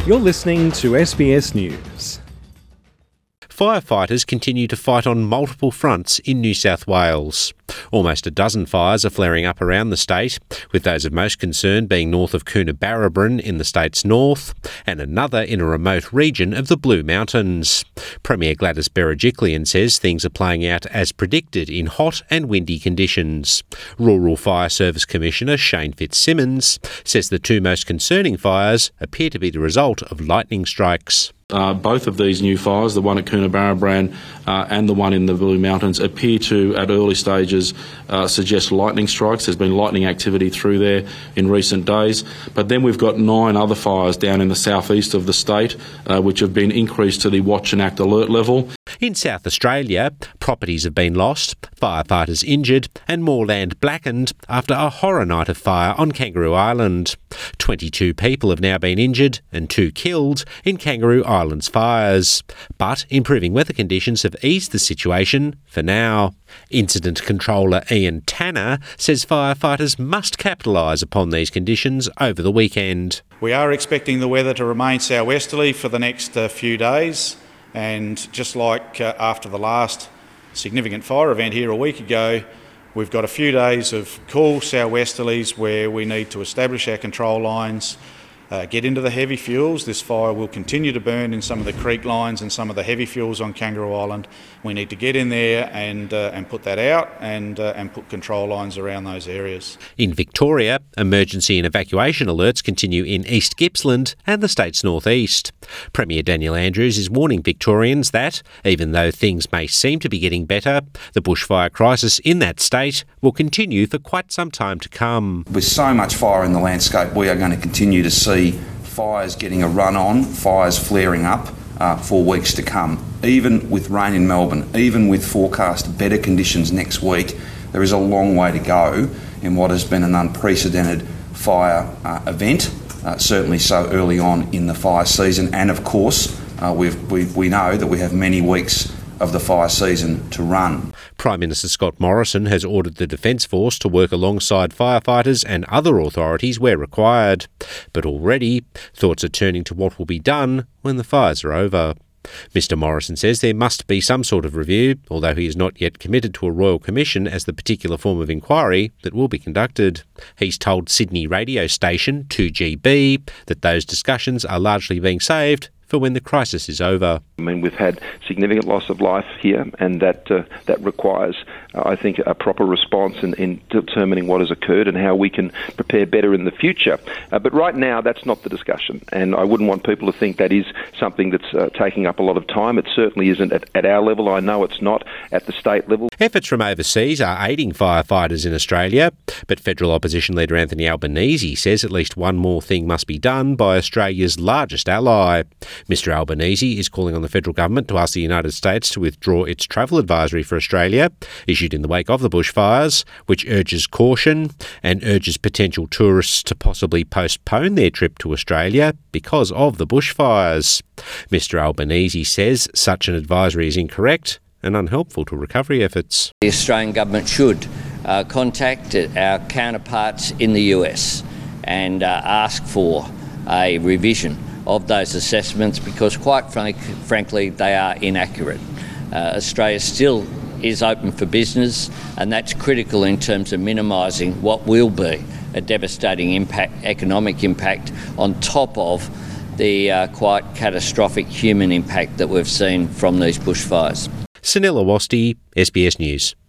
You're listening to SBS News. Firefighters continue to fight on multiple fronts in New South Wales. Almost a dozen fires are flaring up around the state, with those of most concern being north of Coonabarabran in the state's north, and another in a remote region of the Blue Mountains. Premier Gladys Berejiklian says things are playing out as predicted in hot and windy conditions. Rural Fire Service Commissioner Shane Fitzsimmons says the two most concerning fires appear to be the result of lightning strikes. Both of these new fires, the one at Coonabarabran and the one in the Blue Mountains, appear to, at early stages, suggest lightning strikes. There's been lightning activity through there in recent days. But then we've got 9 other fires down in the southeast of the state, which have been increased to the Watch and Act alert level. In South Australia, properties have been lost, firefighters injured, and more land blackened after a horror night of fire on Kangaroo Island. 22 people have now been injured and 2 killed in Kangaroo Island's fires. But improving weather conditions have eased the situation for now. Incident Controller Ian Tanner says firefighters must capitalise upon these conditions over the weekend. We are expecting the weather to remain southwesterly for the next few days. And just like after the last significant fire event here a week ago, we've got a few days of cool southwesterlies where we need to establish our control lines, get into the heavy fuels. This fire will continue to burn in some of the creek lines and some of the heavy fuels on Kangaroo Island. We need to get in there and put that out and put control lines around those areas. In Victoria, emergency and evacuation alerts continue in East Gippsland and the state's northeast. Premier Daniel Andrews is warning Victorians that, even though things may seem to be getting better, the bushfire crisis in that state will continue for quite some time to come. With so much fire in the landscape, we are going to continue to see fires getting a run on, fires flaring up for weeks to come. Even with rain in Melbourne, even with forecast better conditions next week, there is a long way to go in what has been an unprecedented fire event, certainly so early on in the fire season. And of course, we know that we have many weeks of the fire season to run. Prime Minister Scott Morrison has ordered the Defence Force to work alongside firefighters and other authorities where required. But already, thoughts are turning to what will be done when the fires are over. Mr Morrison says there must be some sort of review, although he is not yet committed to a royal commission as the particular form of inquiry that will be conducted. He's told Sydney radio station 2GB that those discussions are largely being saved for when the crisis is over. I mean, we've had significant loss of life here, and that requires, I think, a proper response in determining what has occurred and how we can prepare better in the future. But right now, that's not the discussion, and I wouldn't want people to think that is something that's taking up a lot of time. It certainly isn't at our level. I know it's not at the state level. Efforts from overseas are aiding firefighters in Australia, but federal opposition leader Anthony Albanese says at least one more thing must be done by Australia's largest ally. Mr Albanese is calling on the federal government to ask the United States to withdraw its travel advisory for Australia, issued in the wake of the bushfires, which urges caution and urges potential tourists to possibly postpone their trip to Australia because of the bushfires. Mr Albanese says such an advisory is incorrect and unhelpful to recovery efforts. The Australian government should contact our counterparts in the US and ask for a revision of those assessments because, quite frankly, they are inaccurate. Australia still is open for business, and that's critical in terms of minimising what will be a devastating economic impact on top of the quite catastrophic human impact that we've seen from these bushfires. Sunil Awasthi, SBS News.